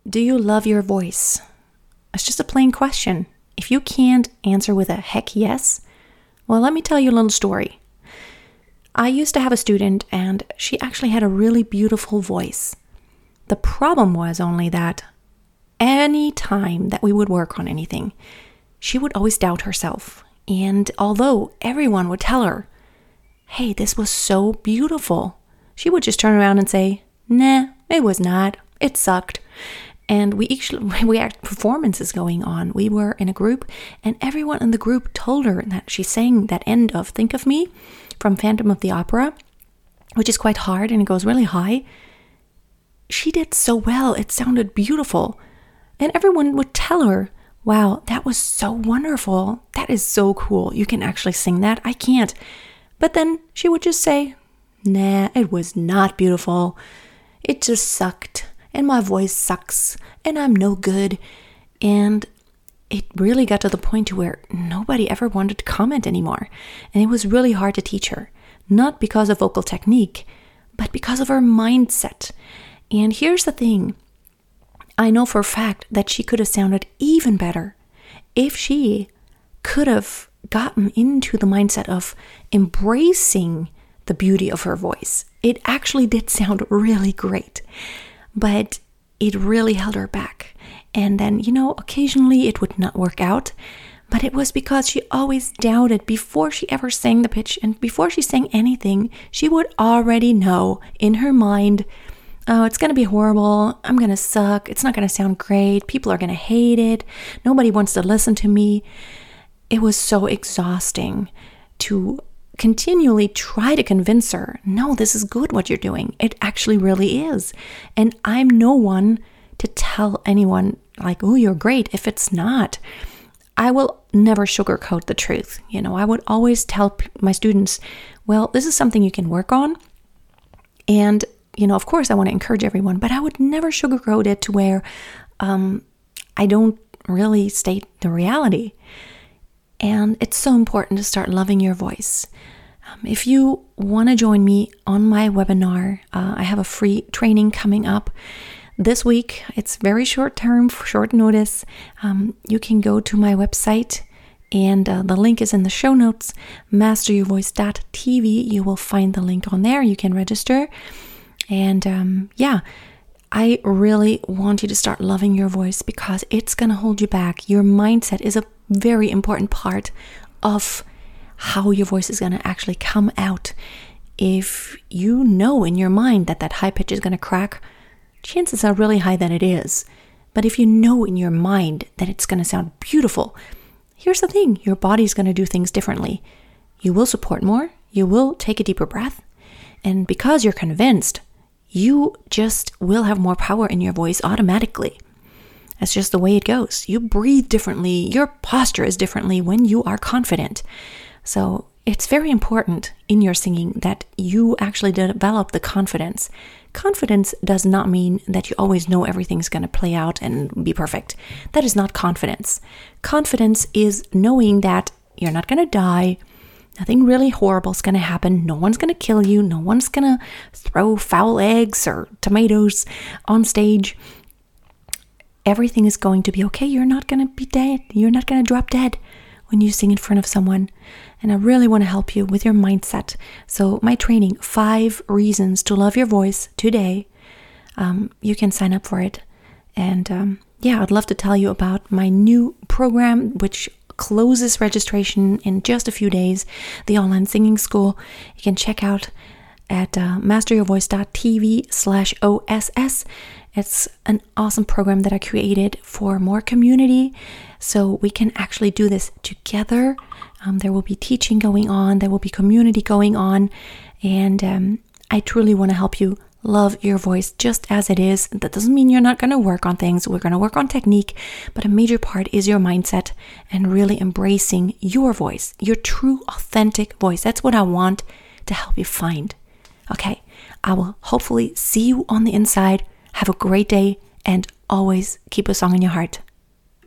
do you love your voice? It's just a plain question. If you can't answer with a heck yes, well, let me tell you a little story. I used to have a student and she actually had a really beautiful voice. The problem was only that any time that we would work on anything, she would always doubt herself. And although everyone would tell her, hey, this was so beautiful, she would just turn around and say, nah, it was not. It sucked. And we had performances going on. We were in a group and everyone in the group told her that she sang that end of Think of Me from Phantom of the Opera, which is quite hard and it goes really high. She did so well. It sounded beautiful. And everyone would tell her, wow, that was so wonderful. That is so cool. You can actually sing that. I can't. But then she would just say, nah, it was not beautiful. It just sucked. And my voice sucks. And I'm no good. And it really got to the point to where nobody ever wanted to comment anymore. And it was really hard to teach her. Not because of vocal technique, but because of her mindset. And here's the thing. I know for a fact that she could have sounded even better if she could have gotten into the mindset of embracing the beauty of her voice. It actually did sound really great, but it really held her back. And then, occasionally it would not work out, but it was because she always doubted before she ever sang the pitch, and before she sang anything, she would already know in her mind, oh, it's going to be horrible. I'm going to suck. It's not going to sound great. People are going to hate it. Nobody wants to listen to me. It was so exhausting to continually try to convince her, no, this is good what you're doing. It actually really is. And I'm no one to tell anyone like, oh, you're great if it's not. I will never sugarcoat the truth. I would always tell my students, well, this is something you can work on. And of course, I want to encourage everyone, but I would never sugarcoat it to where I don't really state the reality. And it's so important to start loving your voice. If you want to join me on my webinar, I have a free training coming up this week. It's very short term, short notice. You can go to my website and the link is in the show notes, masteryourvoice.tv. You will find the link on there. You can register. And I really want you to start loving your voice because it's going to hold you back. Your mindset is a very important part of how your voice is going to actually come out. If you know in your mind that high pitch is going to crack, chances are really high that it is. But if you know in your mind that it's going to sound beautiful, here's the thing, your body's going to do things differently. You will support more, you will take a deeper breath, and because you're convinced, you just will have more power in your voice automatically. That's just the way it goes. You breathe differently. Your posture is differently when you are confident. So it's very important in your singing that you actually develop the confidence. Confidence does not mean that you always know everything's going to play out and be perfect. That is not confidence. Confidence is knowing that you're not going to die. Nothing really horrible is going to happen. No one's going to kill you. No one's going to throw foul eggs or tomatoes on stage. Everything is going to be okay. You're not going to be dead. You're not going to drop dead when you sing in front of someone. And I really want to help you with your mindset. So my training, 5 Reasons to Love Your Voice today, you can sign up for it. And I'd love to tell you about my new program, which closes registration in just a few days, the online singing school. You can check out at masteryourvoice.tv/OSS. It's an awesome program that I created for more community, so we can actually do this together. There will be teaching going on, there will be community going on, and I truly want to help you love your voice just as it is. That doesn't mean you're not going to work on things. We're going to work on technique, but a major part is your mindset and really embracing your voice, your true, authentic voice. That's what I want to help you find. Okay, I will hopefully see you on the inside. Have a great day and always keep a song in your heart.